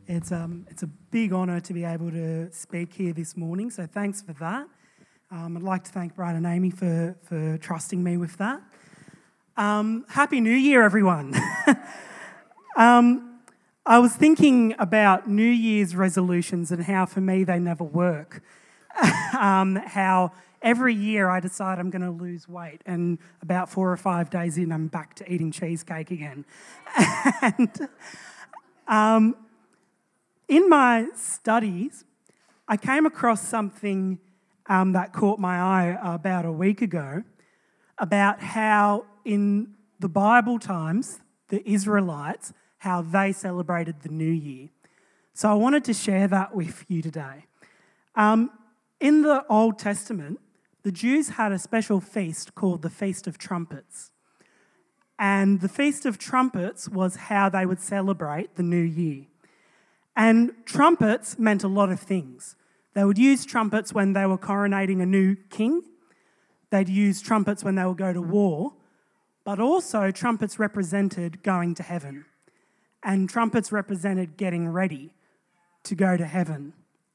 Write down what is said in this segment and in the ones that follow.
It's a big honour to be able to speak here this morning, so thanks for that. I'd like to thank Brad and Amy for trusting me with that. Happy New Year, everyone. I was thinking about New Year's resolutions and how, for me, they never work. How every year I decide I'm going to lose weight, and about 4 or 5 days in, I'm back to eating cheesecake again. And in my studies, I came across something that caught my eye about a week ago, about how in the Bible times, the Israelites, how they celebrated the New Year. So I wanted to share that with you today. In the Old Testament, the Jews had a special feast called the Feast of Trumpets. And the Feast of Trumpets was how they would celebrate the New Year. And trumpets meant a lot of things. They would use trumpets when they were coronating a new king. They'd use trumpets when they would go to war. But also trumpets represented going to heaven. And trumpets represented getting ready to go to heaven.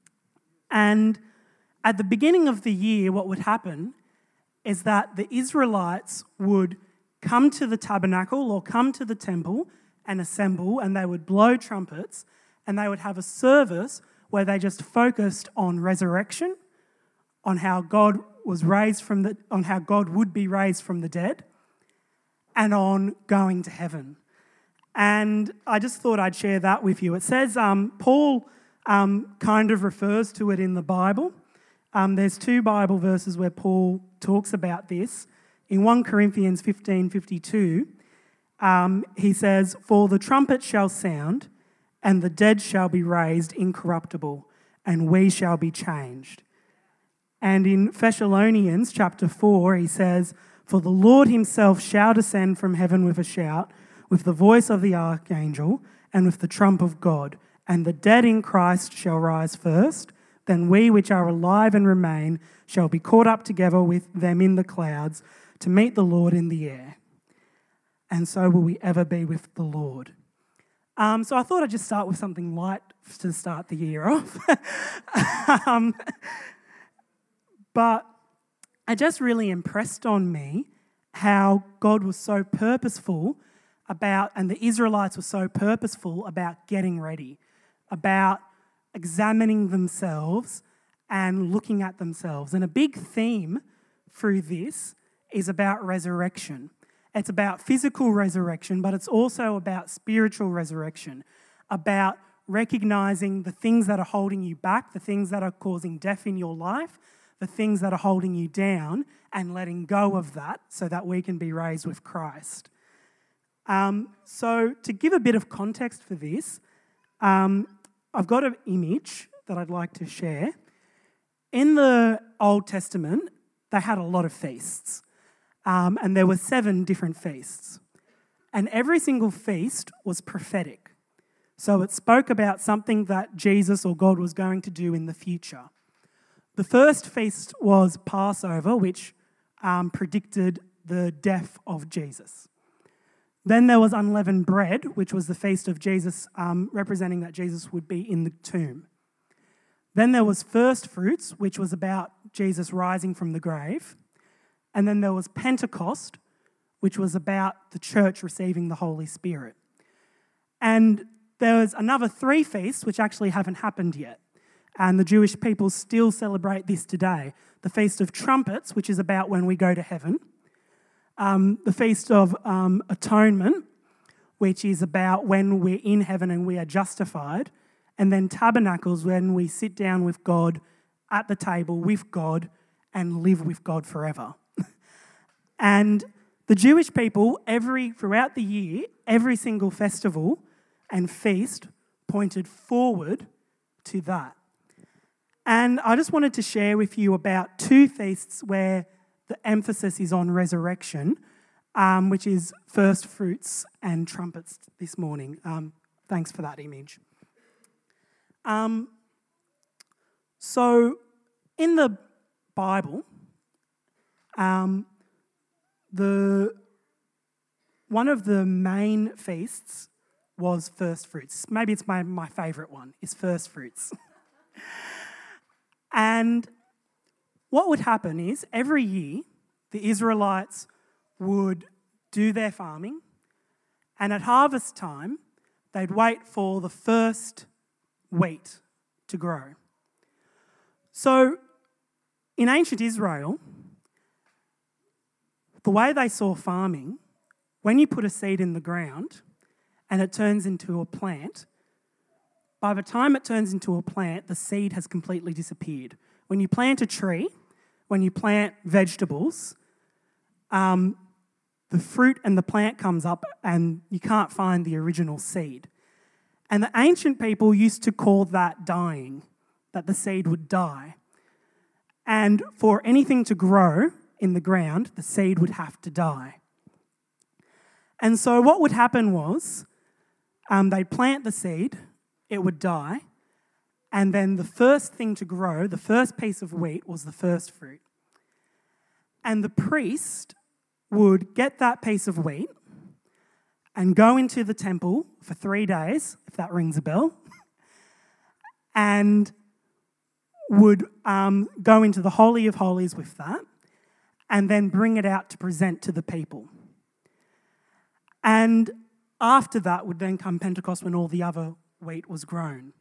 And at the beginning of the year, what would happen is that the Israelites would come to the tabernacle or come to the temple and assemble, and they would blow trumpets, and they would have a service where they just focused on resurrection, on how God was raised on how God would be raised from the dead, and on going to heaven. And I just thought I'd share that with you. It says, Paul kind of refers to it in the Bible. There's 2 Bible verses where Paul talks about this. In 1 Corinthians 15:52, he says, "For the trumpet shall sound, and the dead shall be raised incorruptible, and we shall be changed." And in Thessalonians chapter 4, he says, "For the Lord himself shall descend from heaven with a shout, with the voice of the archangel, and with the trump of God. And the dead in Christ shall rise first. Then we which are alive and remain shall be caught up together with them in the clouds to meet the Lord in the air. And so will we ever be with the Lord." So I thought I'd just start with something light to start the year off. But it just really impressed on me how God was so purposeful about, and the Israelites were so purposeful about getting ready, about examining themselves and looking at themselves. And a big theme through this is about resurrection. It's about physical resurrection, but it's also about spiritual resurrection, about recognizing the things that are holding you back, the things that are causing death in your life, the things that are holding you down, and letting go of that so that we can be raised with Christ. So to give a bit of context for this, I've got an image that I'd like to share. In the Old Testament, they had a lot of feasts. And there were 7 different feasts. And every single feast was prophetic. So it spoke about something that Jesus or God was going to do in the future. The first feast was Passover, which predicted the death of Jesus. Then there was unleavened bread, which was the feast of Jesus, representing that Jesus would be in the tomb. Then there was first fruits, which was about Jesus rising from the grave. And then there was Pentecost, which was about the church receiving the Holy Spirit. And there was another 3 feasts which actually haven't happened yet. And the Jewish people still celebrate this today. The Feast of Trumpets, which is about when we go to heaven. The Feast of Atonement, which is about when we're in heaven and we are justified. And then Tabernacles, when we sit down with God at the table with God and live with God forever. And the Jewish people, throughout the year, every single festival and feast pointed forward to that. And I just wanted to share with you about 2 feasts where the emphasis is on resurrection, which is first fruits and trumpets this morning. Thanks for that image. So in the Bible, one of the main feasts was first fruits. Maybe it's my favourite one, is first fruits. And what would happen is every year the Israelites would do their farming, and at harvest time they'd wait for the first wheat to grow. So in ancient Israel, the way they saw farming, when you put a seed in the ground and it turns into a plant, by the time it turns into a plant, the seed has completely disappeared. When you plant a tree, when you plant vegetables, the fruit and the plant comes up and you can't find the original seed. And the ancient people used to call that dying, that the seed would die. And for anything to grow in the ground, the seed would have to die. And so what would happen was they'd plant the seed, it would die, and then the first thing to grow, the first piece of wheat, was the first fruit. And the priest would get that piece of wheat and go into the temple for 3 days, if that rings a bell, and would go into the Holy of Holies with that, and then bring it out to present to the people. And after that would then come Pentecost, when all the other wheat was grown.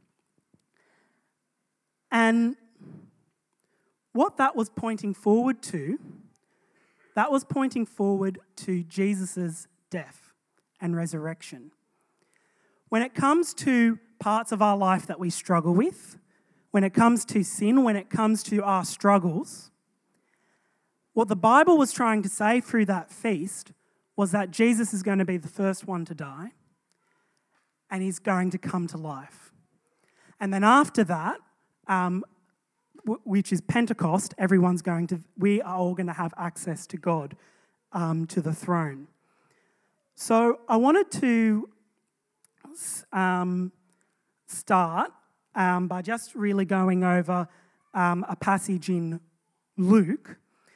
And what that was pointing forward to, that was pointing forward to Jesus' death and resurrection. When it comes to parts of our life that we struggle with, when it comes to sin, when it comes to our struggles, what the Bible was trying to say through that feast was that Jesus is going to be the first one to die, and he's going to come to life. And then after that, which is Pentecost, we are all going to have access to God, to the throne. So I wanted to start by just really going over a passage in Luke,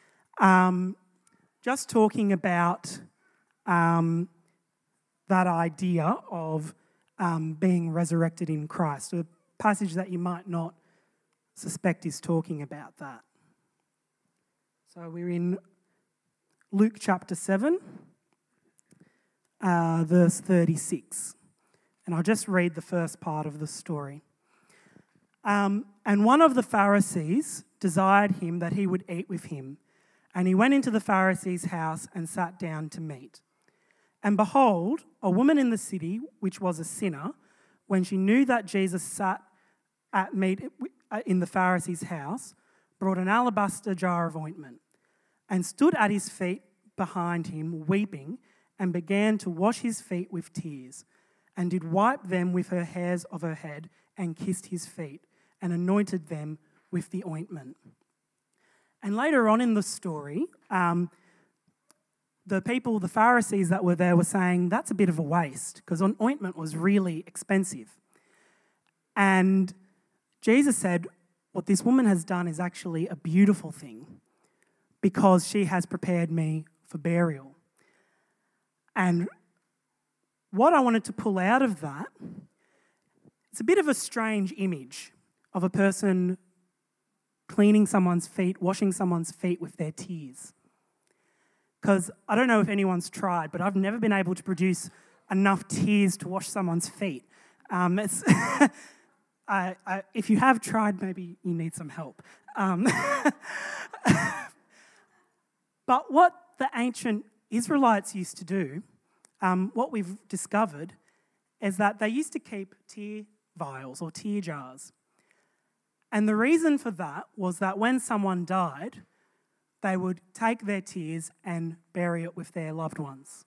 just talking about that idea of being resurrected in Christ, a passage that you might not suspect is talking about that. So we're in Luke chapter 7, verse 36. And I'll just read the first part of the story. And one of the Pharisees desired him that he would eat with him. And he went into the Pharisee's house and sat down to meat. And behold, a woman in the city, which was a sinner, when she knew that Jesus sat at meat in the Pharisee's house, brought an alabaster jar of ointment, and stood at his feet behind him, weeping, and began to wash his feet with tears, and did wipe them with her hairs of her head, and kissed his feet, and anointed them with the ointment. And later on in the story, the Pharisees that were there were saying, that's a bit of a waste, because an ointment was really expensive. And Jesus said, what this woman has done is actually a beautiful thing, because she has prepared me for burial. And what I wanted to pull out of that, it's a bit of a strange image of a person cleaning someone's feet, washing someone's feet with their tears. Because I don't know if anyone's tried, but I've never been able to produce enough tears to wash someone's feet. If you have tried, maybe you need some help. But what the ancient Israelites used to do, what we've discovered, is that they used to keep tear vials or tear jars. And the reason for that was that when someone died, they would take their tears and bury it with their loved ones.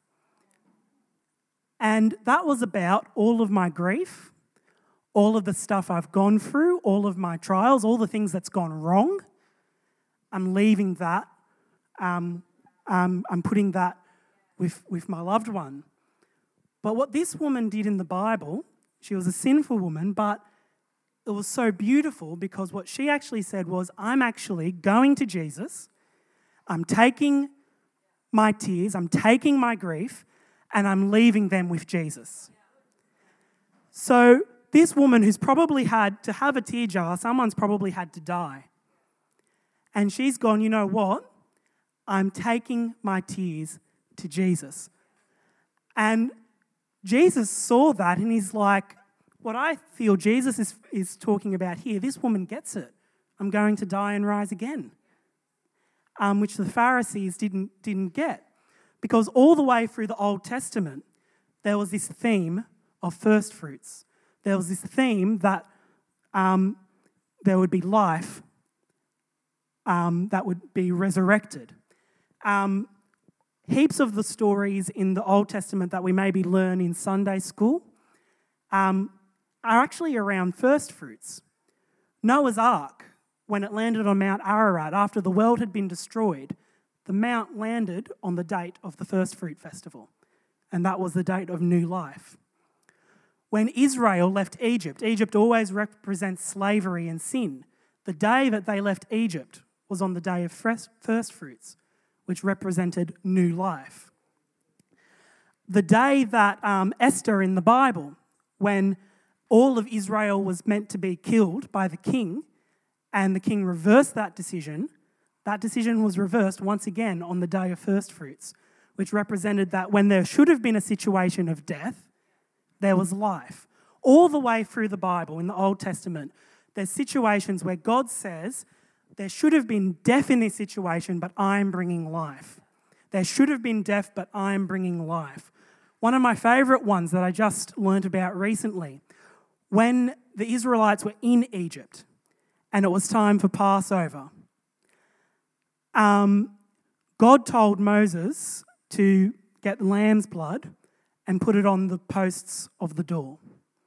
And that was about all of my grief, all of the stuff I've gone through, all of my trials, all the things that's gone wrong. I'm leaving that. I'm putting that with my loved one. But what this woman did in the Bible, she was a sinful woman, but it was so beautiful, because what she actually said was, I'm actually going to Jesus, I'm taking my tears, I'm taking my grief, and I'm leaving them with Jesus. So this woman who's probably had to have a tear jar, someone's probably had to die. And she's gone, you know what? I'm taking my tears to Jesus. And Jesus saw that and he's like, what I feel Jesus is talking about here, this woman gets it. I'm going to die and rise again. Which the Pharisees didn't get. Because all the way through the Old Testament, there was this theme of first fruits. There was this theme that there would be life that would be resurrected. Heaps of the stories in the Old Testament that we maybe learn in Sunday school are actually around first fruits. Noah's Ark, when it landed on Mount Ararat after the world had been destroyed, the mount landed on the date of the first fruit festival, and that was the date of new life. When Israel left Egypt, Egypt always represents slavery and sin. The day that they left Egypt was on the day of first fruits, which represented new life. The day that Esther in the Bible, when all of Israel was meant to be killed by the king, and the king reversed that decision was reversed once again on the day of first fruits, which represented that when there should have been a situation of death, there was life. All the way through the Bible, in the Old Testament, there's situations where God says, there should have been death in this situation, but I'm bringing life. There should have been death, but I'm bringing life. One of my favourite ones that I just learnt about recently, when the Israelites were in Egypt and it was time for Passover, God told Moses to get lamb's blood and put it on the posts of the door.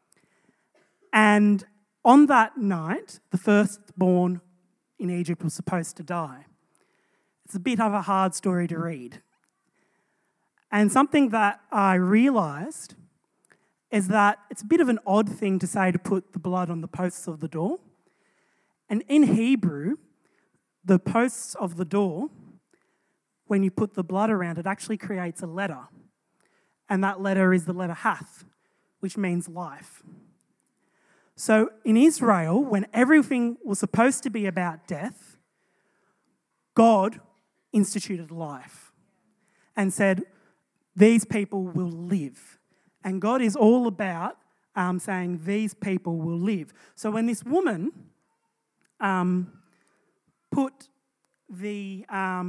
And on that night, the firstborn in Egypt was supposed to die. It's a bit of a hard story to read. And something that I realised is that it's a bit of an odd thing to say to put the blood on the posts of the door. And in Hebrew, the posts of the door, when you put the blood around it, actually creates a letter. And that letter is the letter Hath, which means life. So in Israel, when everything was supposed to be about death, God instituted life and said, these people will live. And God is all about saying these people will live. So when this woman put the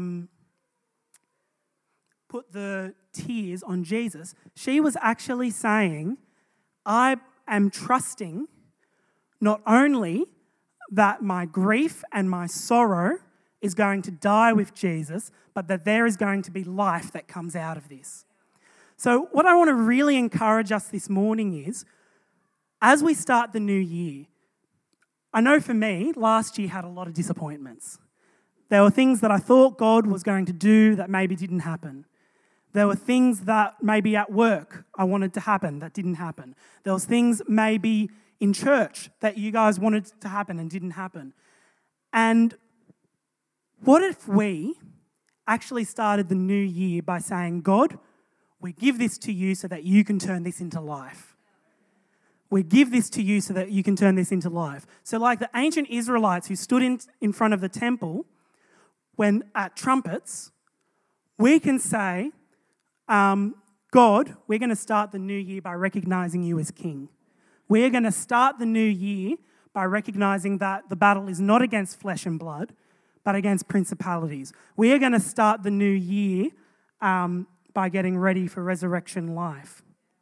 tears on Jesus, she was actually saying, I am trusting not only that my grief and my sorrow is going to die with Jesus, but that there is going to be life that comes out of this. So what I want to really encourage us this morning is, as we start the new year, I know for me, last year had a lot of disappointments. There were things that I thought God was going to do that maybe didn't happen. There were things that maybe at work I wanted to happen that didn't happen. There was things maybe in church that you guys wanted to happen and didn't happen. And what if we actually started the new year by saying, God, we give this to you so that you can turn this into life. We give this to you so that you can turn this into life. So like the ancient Israelites who stood in front of the temple when at trumpets, we can say, God, we're going to start the new year by recognizing you as King. We're going to start the new year by recognizing that the battle is not against flesh and blood, but against principalities. We are going to start the new year by getting ready for resurrection life.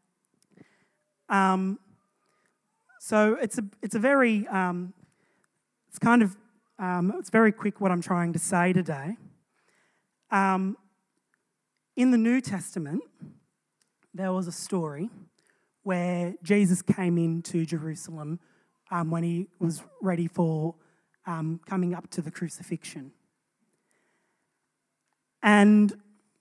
So it's a very it's very quick what I'm trying to say today. In the New Testament, there was a story where Jesus came into Jerusalem when he was ready for coming up to the crucifixion. And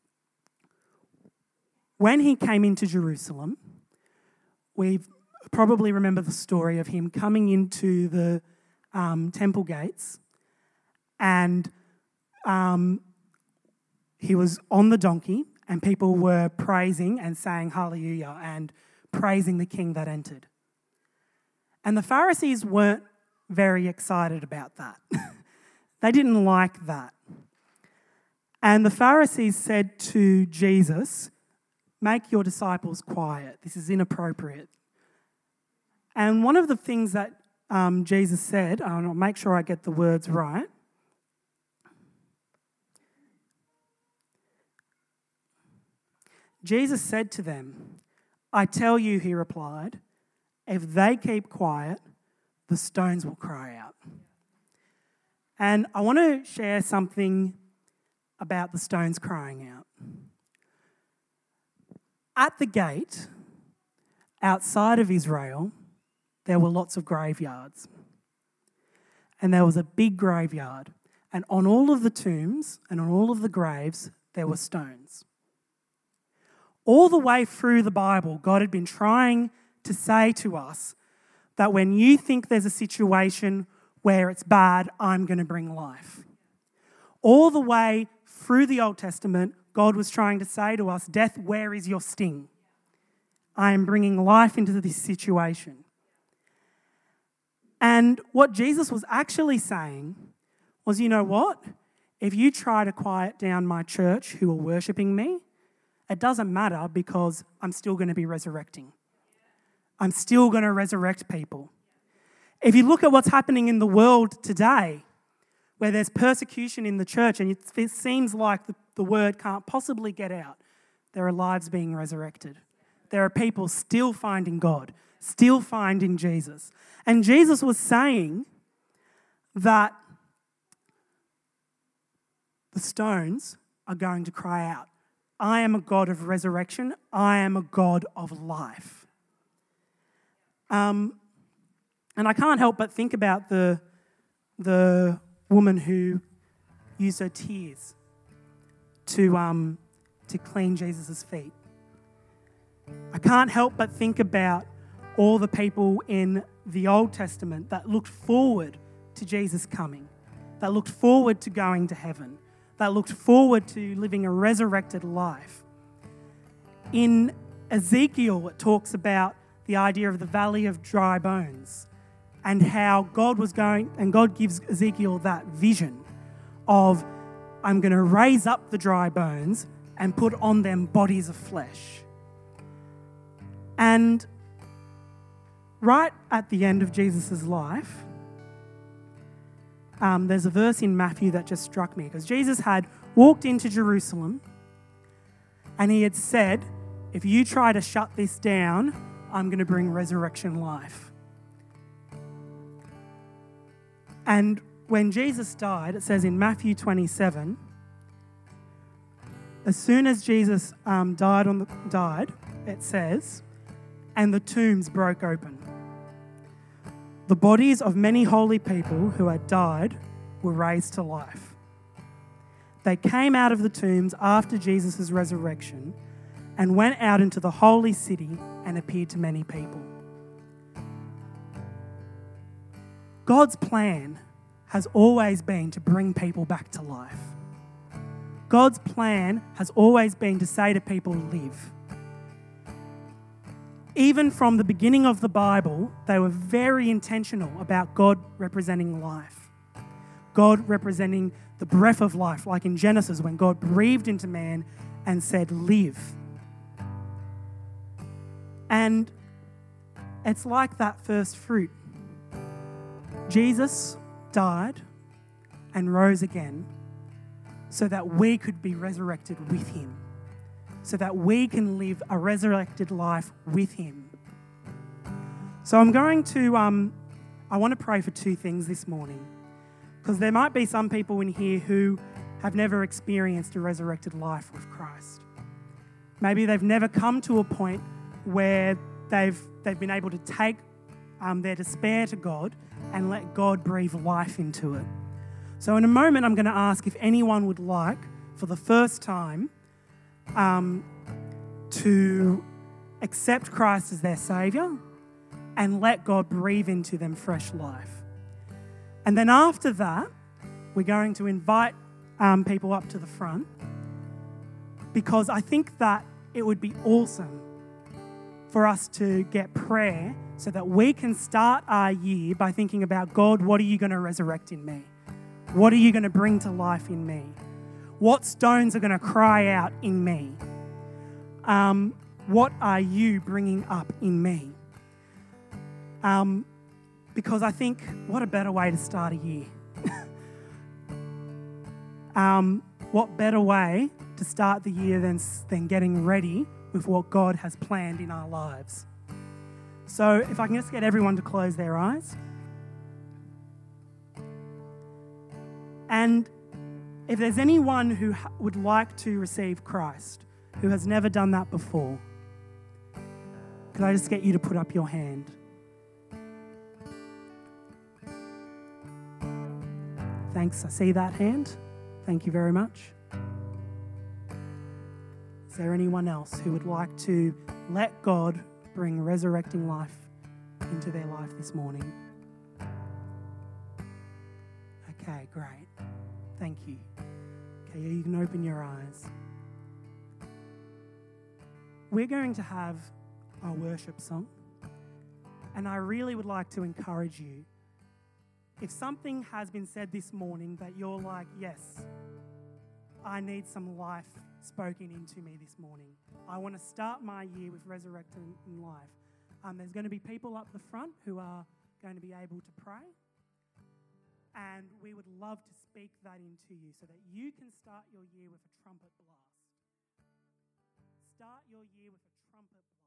when he came into Jerusalem, we probably remember the story of him coming into the temple gates, and he was on the donkey, and people were praising and saying hallelujah and praising the king that entered. And the Pharisees weren't very excited about that. They didn't like that. And the Pharisees said to Jesus, "Make your disciples quiet. This is inappropriate." And one of the things that Jesus said, I'll make sure I get the words right. Jesus said to them, "I tell you," he replied, "if they keep quiet, the stones will cry out." And I want to share something about the stones crying out. At the gate, outside of Israel, there were lots of graveyards. And there was a big graveyard. And on all of the tombs and on all of the graves, there were stones. All the way through the Bible, God had been trying to say to us that when you think there's a situation where it's bad, I'm going to bring life. All the way through the Old Testament, God was trying to say to us, "Death, where is your sting? I am bringing life into this situation." And what Jesus was actually saying was, you know what? If you try to quiet down my church who are worshipping me, it doesn't matter because I'm still going to be resurrecting. I'm still going to resurrect people. If you look at what's happening in the world today, where there's persecution in the church and it seems like the word can't possibly get out, there are lives being resurrected. There are people still finding God, still finding Jesus. And Jesus was saying that the stones are going to cry out, "I am a God of resurrection. I am a God of life." And I can't help but think about the woman who used her tears to clean Jesus' feet. I can't help but think about all the people in the Old Testament that looked forward to Jesus coming, that looked forward to going to heaven, that looked forward to living a resurrected life. In Ezekiel, it talks about the idea of the valley of dry bones and how God gives Ezekiel that vision of, "I'm going to raise up the dry bones and put on them bodies of flesh." And right at the end of Jesus' life, there's a verse in Matthew that just struck me, because Jesus had walked into Jerusalem and he had said, "If you try to shut this down, I'm going to bring resurrection life." And when Jesus died, it says in Matthew 27, as soon as Jesus died, it says, "And the tombs broke open. The bodies of many holy people who had died were raised to life. They came out of the tombs after Jesus' resurrection and went out into the holy city and appeared to many people." God's plan has always been to bring people back to life. God's plan has always been to say to people, "Live." Even from the beginning of the Bible, they were very intentional about God representing life. God representing the breath of life, like in Genesis when God breathed into man and said, "Live." And it's like that first fruit. Jesus died and rose again so that we could be resurrected with him, so that we can live a resurrected life with him. So I'm going to, I want to pray for two things this morning, because there might be some people in here who have never experienced a resurrected life with Christ. Maybe they've never come to a point where they've been able to take their despair to God and let God breathe life into it. So in a moment, I'm going to ask if anyone would like, for the first time, to accept Christ as their Saviour and let God breathe into them fresh life. And then after that, we're going to invite people up to the front, because I think that it would be awesome for us to get prayer so that we can start our year by thinking about, God, what are you going to resurrect in me? What are you going to bring to life in me? What stones are going to cry out in me? What are you bringing up in me? Because I think, what a better way to start a year. What better way to start the year than getting ready with what God has planned in our lives. So if I can just get everyone to close their eyes. And if there's anyone who would like to receive Christ, who has never done that before, could I just get you to put up your hand? Thanks, I see that hand. Thank you very much. Is there anyone else who would like to let God bring resurrecting life into their life this morning? Okay, great. Thank you. Okay, you can open your eyes. We're going to have a worship song, and I really would like to encourage you. If something has been said this morning that you're like, yes, I need some life spoken into me this morning. I want to start my year with resurrecting life. There's going to be people up the front who are going to be able to pray. And we would love to speak that into you so that you can start your year with a trumpet blast. Start your year with a trumpet blast.